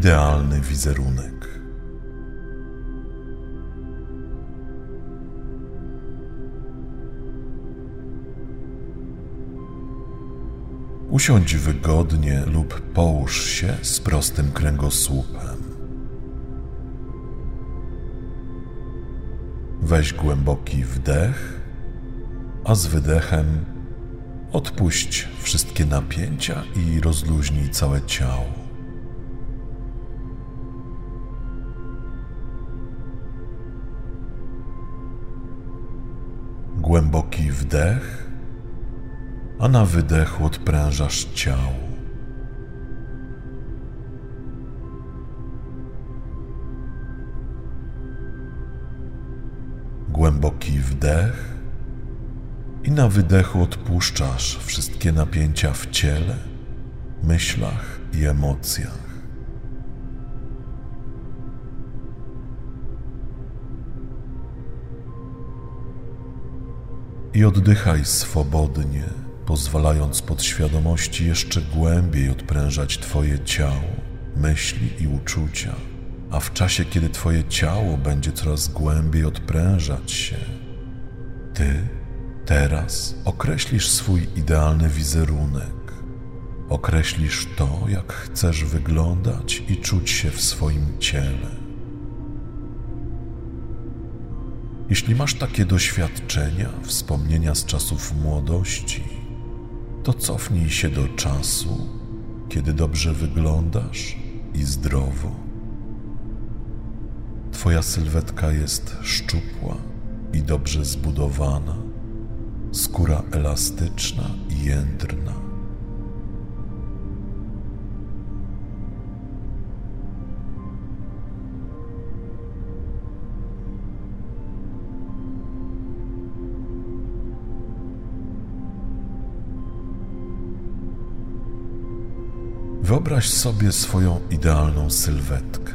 idealny wizerunek. Usiądź wygodnie lub połóż się z prostym kręgosłupem. Weź głęboki wdech, a z wydechem odpuść wszystkie napięcia i rozluźnij całe ciało. Głęboki wdech, a na wydechu odprężasz ciało. Głęboki wdech i na wydechu odpuszczasz wszystkie napięcia w ciele, myślach i emocjach. I oddychaj swobodnie, pozwalając podświadomości jeszcze głębiej odprężać Twoje ciało, myśli i uczucia, a w czasie, kiedy Twoje ciało będzie coraz głębiej odprężać się, Ty teraz określisz swój idealny wizerunek, określisz to, jak chcesz wyglądać i czuć się w swoim ciele. Jeśli masz takie doświadczenia, wspomnienia z czasów młodości, to cofnij się do czasu, kiedy dobrze wyglądasz i zdrowo. Twoja sylwetka jest szczupła i dobrze zbudowana, skóra elastyczna i jędrna. Wyobraź sobie swoją idealną sylwetkę.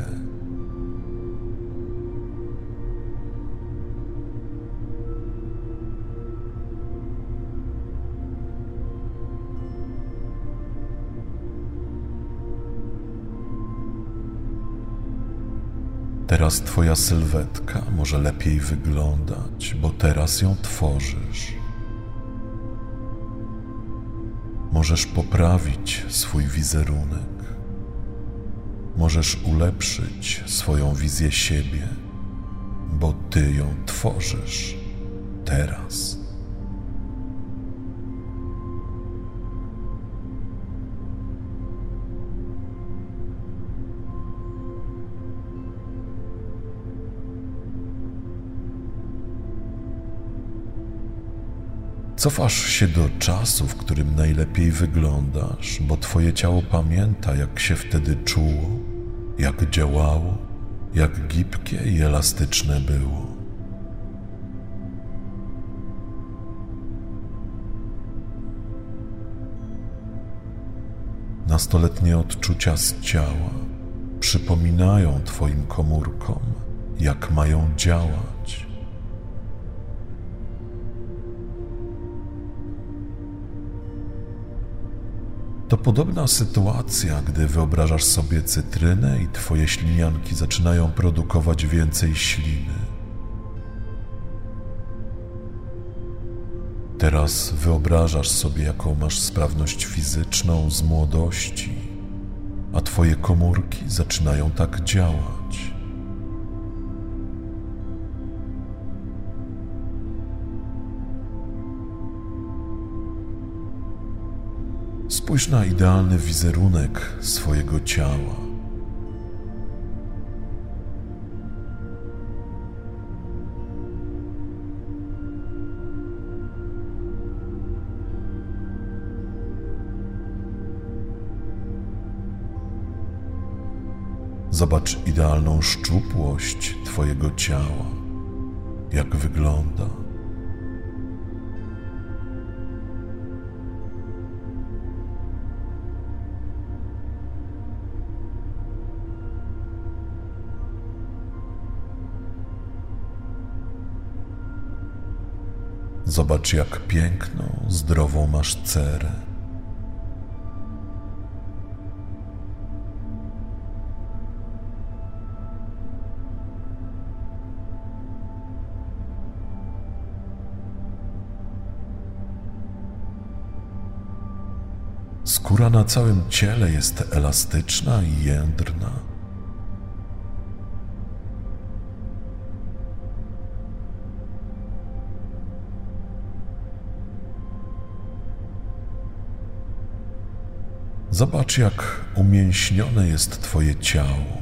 Teraz Twoja sylwetka może lepiej wyglądać, bo teraz ją tworzysz. Możesz poprawić swój wizerunek. Możesz ulepszyć swoją wizję siebie, bo Ty ją tworzysz teraz. Cofasz się do czasu, w którym najlepiej wyglądasz, bo Twoje ciało pamięta, jak się wtedy czuło, jak działało, jak gibkie i elastyczne było. Nastoletnie odczucia z ciała przypominają Twoim komórkom, jak mają działać. To podobna sytuacja, gdy wyobrażasz sobie cytrynę i Twoje ślinianki zaczynają produkować więcej śliny. Teraz wyobrażasz sobie, jaką masz sprawność fizyczną z młodości, a Twoje komórki zaczynają tak działać. Spójrz na idealny wizerunek swojego ciała. Zobacz idealną szczupłość Twojego ciała, jak wygląda. Zobacz, jak piękną, zdrową masz cerę. Skóra na całym ciele jest elastyczna i jędrna. Zobacz, jak umięśnione jest twoje ciało.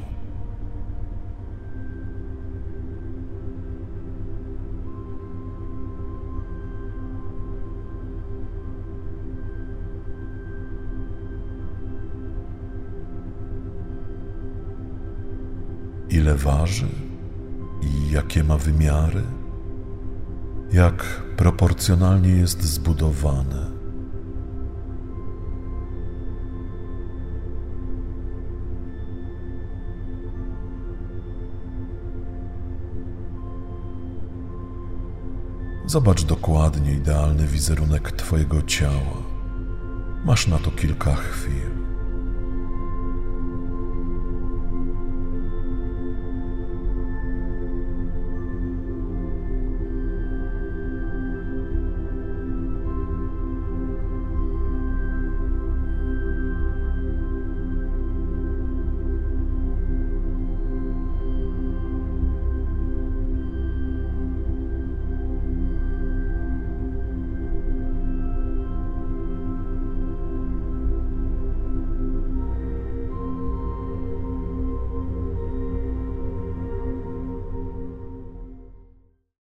Ile waży i jakie ma wymiary, jak proporcjonalnie jest zbudowane. Zobacz dokładnie idealny wizerunek twojego ciała. Masz na to kilka chwil.